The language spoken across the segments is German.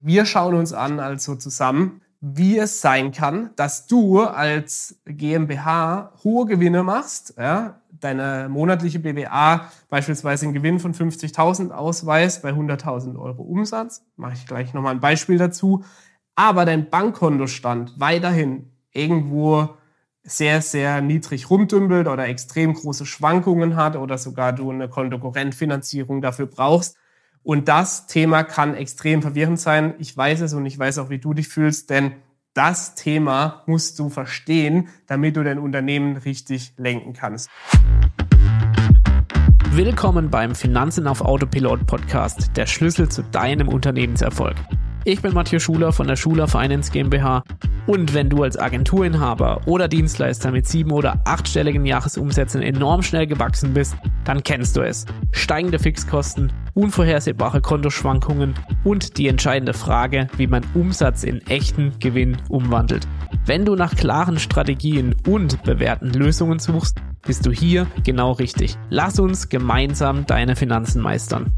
Wir schauen uns an also zusammen, wie es sein kann, dass du als GmbH hohe Gewinne machst, ja, deine monatliche BWA beispielsweise einen Gewinn von 50.000 ausweist bei 100.000 Euro Umsatz, mache ich gleich nochmal ein Beispiel dazu, aber dein Bankkontostand weiterhin irgendwo sehr, sehr niedrig rumdümpelt oder extrem große Schwankungen hat oder sogar du eine Kontokorrentfinanzierung dafür brauchst. Und das Thema kann extrem verwirrend sein. Ich weiß es und ich weiß auch, wie du dich fühlst, denn das Thema musst du verstehen, damit du dein Unternehmen richtig lenken kannst. Willkommen beim Finanzen auf Autopilot Podcast, der Schlüssel zu deinem Unternehmenserfolg. Ich bin Matthias Schuler von der Schuler Finance GmbH und wenn du als Agenturinhaber oder Dienstleister mit 7- oder 8-stelligen Jahresumsätzen enorm schnell gewachsen bist, dann kennst du es. Steigende Fixkosten, unvorhersehbare Kontoschwankungen und die entscheidende Frage, wie man Umsatz in echten Gewinn umwandelt. Wenn du nach klaren Strategien und bewährten Lösungen suchst, bist du hier genau richtig. Lass uns gemeinsam deine Finanzen meistern.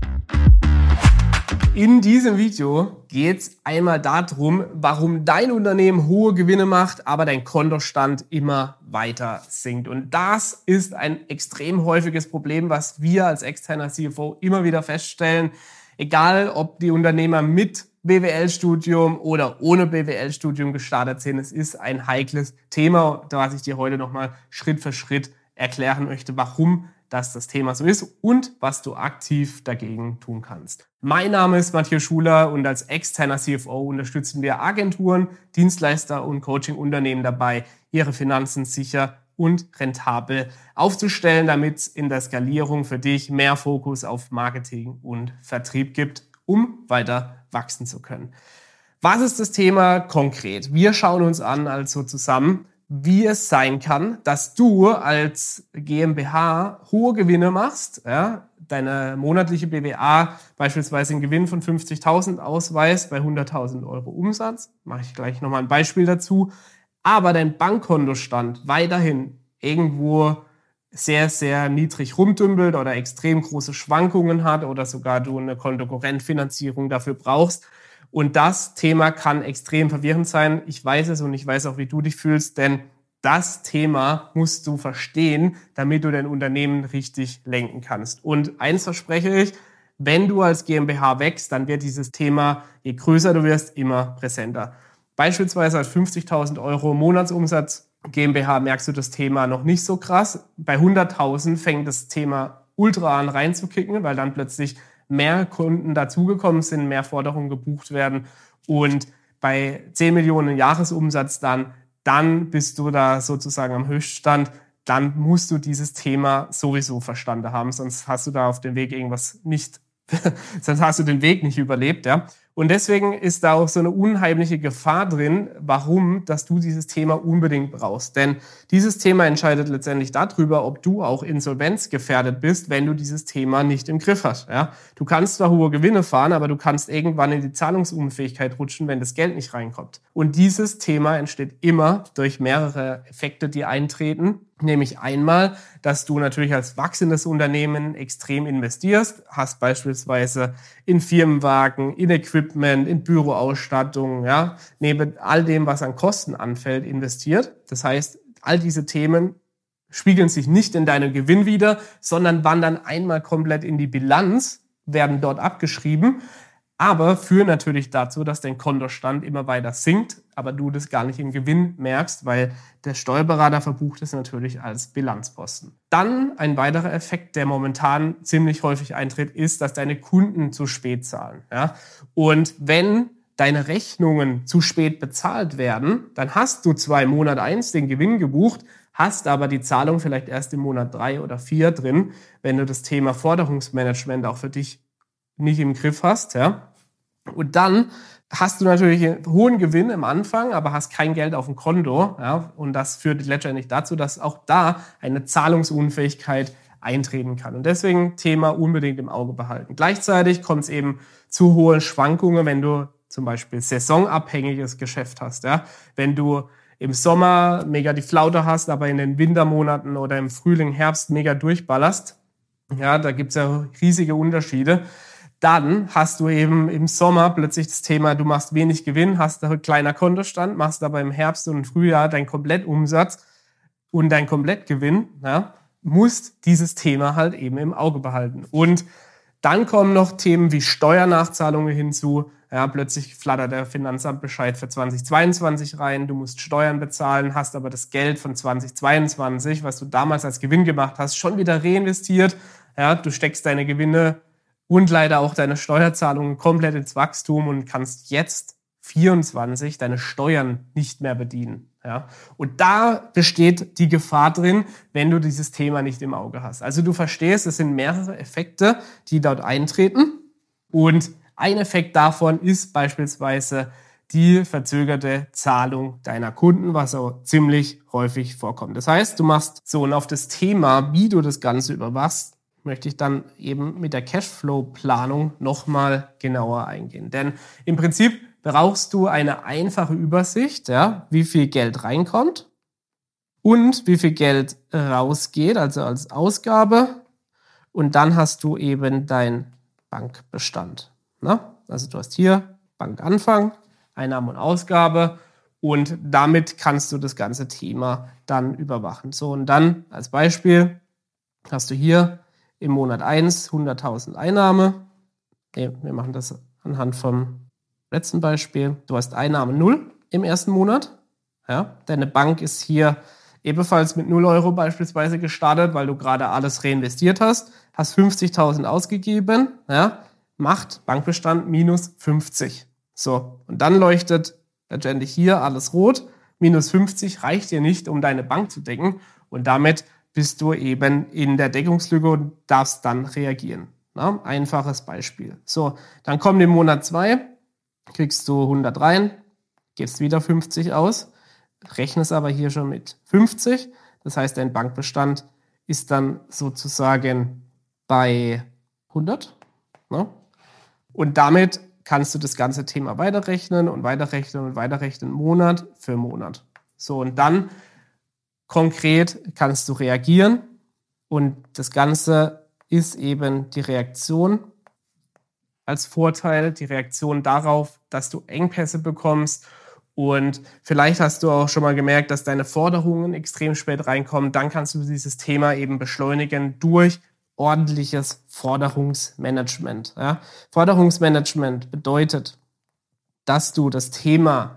In diesem Video geht es einmal darum, warum dein Unternehmen hohe Gewinne macht, aber dein Kontostand immer weiter sinkt. Und das ist ein extrem häufiges Problem, was wir als externer CFO immer wieder feststellen. Egal, ob die Unternehmer mit BWL-Studium oder ohne BWL-Studium gestartet sind, es ist ein heikles Thema, was ich dir heute nochmal Schritt für Schritt erklären möchte, warum das Thema so ist und was du aktiv dagegen tun kannst. Mein Name ist Matthias Schuler und als externer CFO unterstützen wir Agenturen, Dienstleister und Coaching-Unternehmen dabei, ihre Finanzen sicher und rentabel aufzustellen, damit es in der Skalierung für dich mehr Fokus auf Marketing und Vertrieb gibt, um weiter wachsen zu können. Was ist das Thema konkret? Wir schauen uns an also zusammen, wie es sein kann, dass du als GmbH hohe Gewinne machst, ja, deine monatliche BWA beispielsweise einen Gewinn von 50.000 ausweist bei 100.000 Euro Umsatz, mache ich gleich nochmal ein Beispiel dazu, aber dein Bankkontostand weiterhin irgendwo sehr, sehr niedrig rumdümpelt oder extrem große Schwankungen hat oder sogar du eine Kontokorrentfinanzierung dafür brauchst. Und das Thema kann extrem verwirrend sein. Ich weiß es und ich weiß auch, wie du dich fühlst, denn das Thema musst du verstehen, damit du dein Unternehmen richtig lenken kannst. Und eins verspreche ich, wenn du als GmbH wächst, dann wird dieses Thema, je größer du wirst, immer präsenter. Beispielsweise als 50.000 Euro Monatsumsatz GmbH merkst du das Thema noch nicht so krass. Bei 100.000 fängt das Thema ultra an reinzukicken, weil dann plötzlich mehr Kunden dazugekommen sind, mehr Forderungen gebucht werden und bei 10 Millionen Jahresumsatz dann bist du da sozusagen am Höchststand, dann musst du dieses Thema sowieso verstanden haben, sonst hast du da auf dem Weg sonst hast du den Weg nicht überlebt, ja. Und deswegen ist da auch so eine unheimliche Gefahr drin, dass du dieses Thema unbedingt brauchst. Denn dieses Thema entscheidet letztendlich darüber, ob du auch insolvenzgefährdet bist, wenn du dieses Thema nicht im Griff hast. Ja? Du kannst zwar hohe Gewinne fahren, aber du kannst irgendwann in die Zahlungsunfähigkeit rutschen, wenn das Geld nicht reinkommt. Und dieses Thema entsteht immer durch mehrere Effekte, die eintreten. Nämlich einmal, dass du natürlich als wachsendes Unternehmen extrem investierst, hast beispielsweise in Firmenwagen, in Equipment, in Büroausstattung, ja, neben all dem, was an Kosten anfällt, investiert. Das heißt, all diese Themen spiegeln sich nicht in deinem Gewinn wider, sondern wandern einmal komplett in die Bilanz, werden dort abgeschrieben, aber führen natürlich dazu, dass dein Kontostand immer weiter sinkt, aber du das gar nicht im Gewinn merkst, weil der Steuerberater verbucht es natürlich als Bilanzposten. Dann ein weiterer Effekt, der momentan ziemlich häufig eintritt, ist, dass deine Kunden zu spät zahlen. Ja? Und wenn deine Rechnungen zu spät bezahlt werden, dann hast du zwar im Monat 1 den Gewinn gebucht, hast aber die Zahlung vielleicht erst im Monat 3 oder 4 drin, wenn du das Thema Forderungsmanagement auch für dich nicht im Griff hast, ja. Und dann hast du natürlich einen hohen Gewinn am Anfang, aber hast kein Geld auf dem Konto, ja. Und das führt letztendlich dazu, dass auch da eine Zahlungsunfähigkeit eintreten kann. Und deswegen Thema unbedingt im Auge behalten. Gleichzeitig kommt es eben zu hohen Schwankungen, wenn du zum Beispiel saisonabhängiges Geschäft hast, ja. Wenn du im Sommer mega die Flaute hast, aber in den Wintermonaten oder im Frühling, Herbst mega durchballerst, ja, da gibt's ja riesige Unterschiede. dann hast du eben im Sommer plötzlich das Thema, du machst wenig Gewinn, hast einen kleiner Kontostand, machst aber im Herbst und im Frühjahr deinen Komplettumsatz und deinen Komplettgewinn, ja, musst dieses Thema halt eben im Auge behalten. Und dann kommen noch Themen wie Steuernachzahlungen hinzu. Ja, plötzlich flattert der Finanzamtbescheid für 2022 rein. Du musst Steuern bezahlen, hast aber das Geld von 2022, was du damals als Gewinn gemacht hast, schon wieder reinvestiert. Ja, du steckst deine Gewinne und leider auch deine Steuerzahlungen komplett ins Wachstum und kannst jetzt 24 deine Steuern nicht mehr bedienen. Ja, und da besteht die Gefahr drin, wenn du dieses Thema nicht im Auge hast. Also du verstehst, es sind mehrere Effekte, die dort eintreten. Und ein Effekt davon ist beispielsweise die verzögerte Zahlung deiner Kunden, was auch ziemlich häufig vorkommt. Das heißt, du machst so, und auf das Thema, wie du das Ganze überwachst, möchte ich dann eben mit der Cashflow-Planung nochmal genauer eingehen. Denn im Prinzip brauchst du eine einfache Übersicht, ja, wie viel Geld reinkommt und wie viel Geld rausgeht, also als Ausgabe. Und dann hast du eben dein Bankbestand. Na? Also du hast hier Bankanfang, Einnahme und Ausgabe und damit kannst du das ganze Thema dann überwachen. So, und dann als Beispiel hast du hier im Monat 1 100.000 Einnahme. Wir machen das anhand vom letzten Beispiel. Du hast Einnahme 0 im ersten Monat. Ja, deine Bank ist hier ebenfalls mit 0 Euro beispielsweise gestartet, weil du gerade alles reinvestiert hast. Hast 50.000 ausgegeben. Ja, macht Bankbestand minus 50. So, und dann leuchtet letztendlich hier alles rot. Minus 50 reicht dir nicht, um deine Bank zu decken. Und damit bist du eben in der Deckungslücke und darfst dann reagieren. Na, einfaches Beispiel. So, dann kommt im Monat 2, kriegst du 100 rein, gibst wieder 50 aus, rechnest aber hier schon mit 50. Das heißt, dein Bankbestand ist dann sozusagen bei 100. Ne? Und damit kannst du das ganze Thema weiterrechnen und weiterrechnen und weiterrechnen, Monat für Monat. So, und dann konkret kannst du reagieren und das Ganze ist eben die Reaktion als Vorteil, die Reaktion darauf, dass du Engpässe bekommst und vielleicht hast du auch schon mal gemerkt, dass deine Forderungen extrem spät reinkommen. Dann kannst du dieses Thema eben beschleunigen durch ordentliches Forderungsmanagement. Ja? Forderungsmanagement bedeutet, dass du das Thema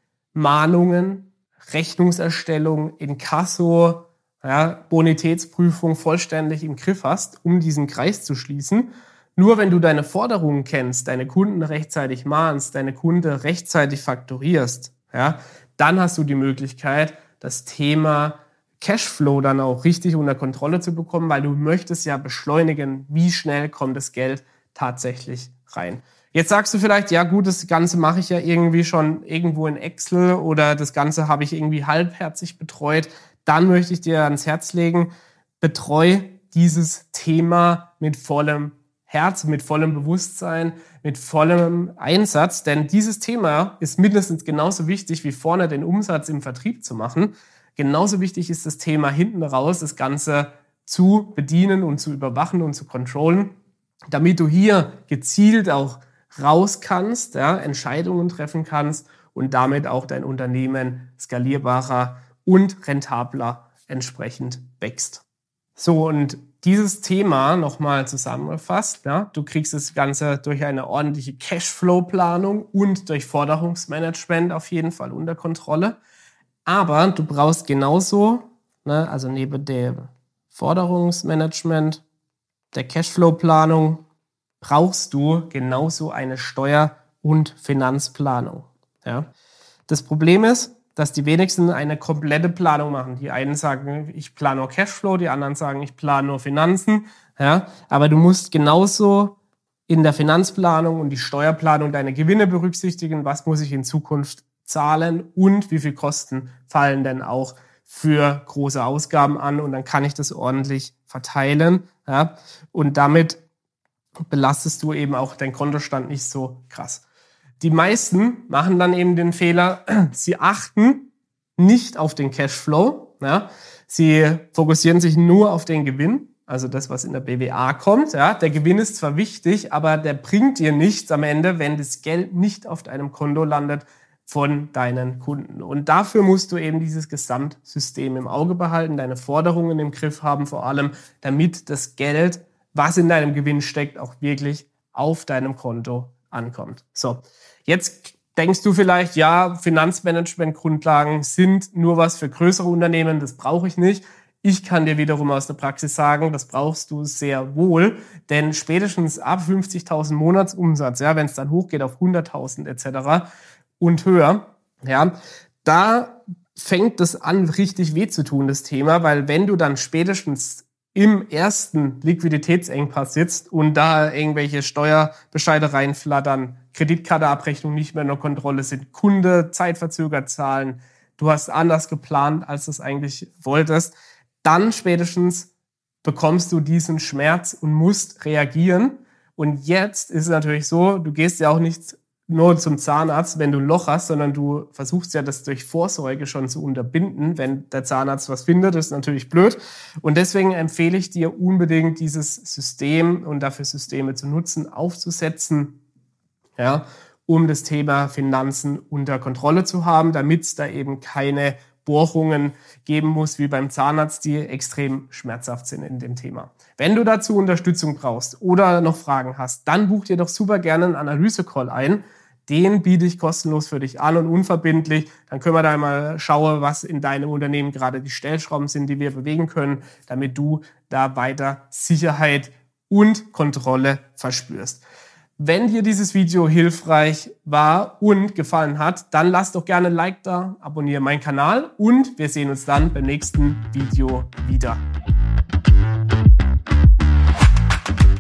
Mahnungen, Rechnungserstellung, Inkasso, ja, Bonitätsprüfung vollständig im Griff hast, um diesen Kreis zu schließen. Nur wenn du deine Forderungen kennst, deine Kunden rechtzeitig mahnst, deine Kunden rechtzeitig fakturierst, ja, dann hast du die Möglichkeit, das Thema Cashflow dann auch richtig unter Kontrolle zu bekommen, weil du möchtest ja beschleunigen, wie schnell kommt das Geld tatsächlich rein. Jetzt sagst du vielleicht, ja gut, das Ganze mache ich ja irgendwie schon irgendwo in Excel oder das Ganze habe ich irgendwie halbherzig betreut. Dann möchte ich dir ans Herz legen, betreu dieses Thema mit vollem Herz, mit vollem Bewusstsein, mit vollem Einsatz, denn dieses Thema ist mindestens genauso wichtig wie vorne den Umsatz im Vertrieb zu machen. Genauso wichtig ist das Thema hinten raus, das Ganze zu bedienen und zu überwachen und zu controllen, damit du hier gezielt auch raus kannst, ja, Entscheidungen treffen kannst und damit auch dein Unternehmen skalierbarer und rentabler entsprechend wächst. So, und dieses Thema nochmal zusammengefasst, ja, du kriegst das Ganze durch eine ordentliche Cashflow-Planung und durch Forderungsmanagement auf jeden Fall unter Kontrolle. Aber du brauchst genauso, ne, also neben dem Forderungsmanagement, der Cashflow-Planung, brauchst du genauso eine Steuer- und Finanzplanung. Ja. Das Problem ist, dass die wenigsten eine komplette Planung machen. Die einen sagen, ich plane nur Cashflow, die anderen sagen, ich plane nur Finanzen. Ja. Aber du musst genauso in der Finanzplanung und die Steuerplanung deine Gewinne berücksichtigen. Was muss ich in Zukunft zahlen und wie viel Kosten fallen denn auch für große Ausgaben an? Und dann kann ich das ordentlich verteilen. Ja. Und damit belastest du eben auch deinen Kontostand nicht so krass. Die meisten machen dann eben den Fehler, sie achten nicht auf den Cashflow. Ja. Sie fokussieren sich nur auf den Gewinn, also das, was in der BWA kommt. Ja, der Gewinn ist zwar wichtig, aber der bringt dir nichts am Ende, wenn das Geld nicht auf deinem Konto landet von deinen Kunden. Und dafür musst du eben dieses Gesamtsystem im Auge behalten, deine Forderungen im Griff haben vor allem, damit das Geld, was in deinem Gewinn steckt, auch wirklich auf deinem Konto ankommt. So, jetzt denkst du vielleicht, ja, Finanzmanagement-Grundlagen sind nur was für größere Unternehmen, das brauche ich nicht. Ich kann dir wiederum aus der Praxis sagen, das brauchst du sehr wohl, denn spätestens ab 50.000 Monatsumsatz, ja, wenn es dann hochgeht auf 100.000 etc., und höher, ja, da fängt es an, richtig weh zu tun, das Thema, weil wenn du dann spätestens im ersten Liquiditätsengpass sitzt und da irgendwelche Steuerbescheide reinflattern, Kreditkarteabrechnung nicht mehr in der Kontrolle sind, Kunde zeitverzögert zahlen, du hast anders geplant, als du es eigentlich wolltest, dann spätestens bekommst du diesen Schmerz und musst reagieren. Und jetzt ist es natürlich so, du gehst ja auch nicht nur zum Zahnarzt, wenn du ein Loch hast, sondern du versuchst ja das durch Vorsorge schon zu unterbinden. Wenn der Zahnarzt was findet, ist natürlich blöd. Und deswegen empfehle ich dir unbedingt, dieses System und dafür Systeme zu nutzen, aufzusetzen, ja, um das Thema Finanzen unter Kontrolle zu haben, damit es da eben keine Bohrungen geben muss, wie beim Zahnarzt, die extrem schmerzhaft sind in dem Thema. Wenn du dazu Unterstützung brauchst oder noch Fragen hast, dann buch dir doch super gerne einen Analyse-Call ein. Den biete ich kostenlos für dich an und unverbindlich. Dann können wir da mal schauen, was in deinem Unternehmen gerade die Stellschrauben sind, die wir bewegen können, damit du da weiter Sicherheit und Kontrolle verspürst. Wenn dir dieses Video hilfreich war und gefallen hat, dann lass doch gerne ein Like da, abonniere meinen Kanal und wir sehen uns dann beim nächsten Video wieder.